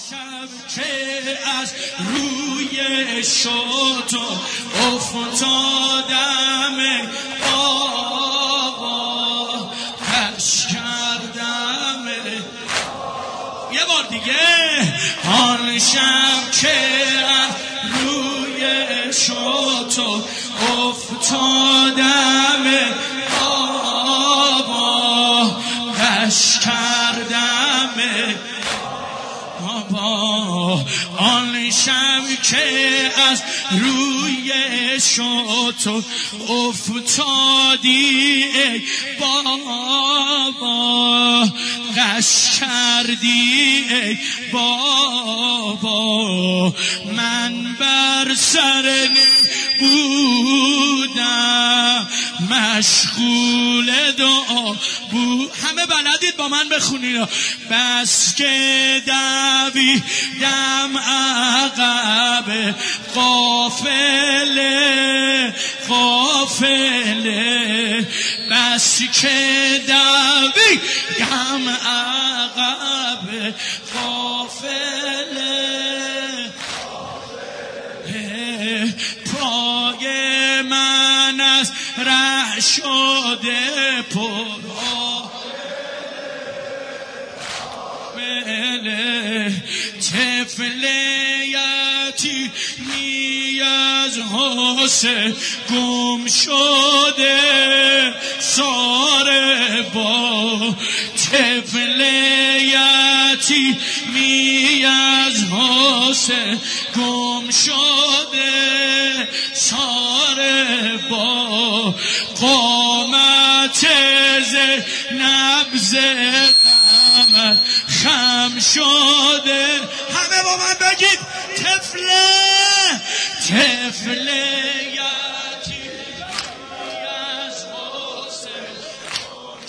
شب که از روی شتر افتادم بابا کش کردم یه بار دیگه آن شب که از روی شتر افتادم بابا کش کردم بابا آن شب که از روی شتر افتادی ای بابا غش کردی ای بابا من بر سر بودم مشغول دعا بود. همه بلدید با من بخونین بس که دویدم عقب قافله قافله بس که دویدم عقب قافله پای من از ره شده طفل یتیمی از حسین گم شده ساره با طفل یتیمی از حسین گم شده ساره با قامت نبض قمر خم شده. همه با من بگید طفل یتیمی از حسین گم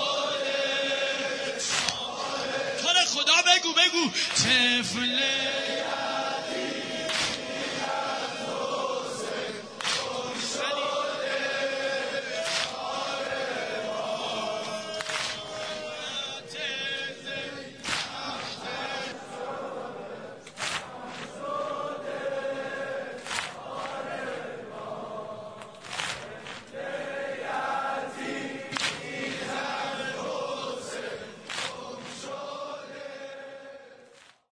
شده تو رو خدا بگو طفل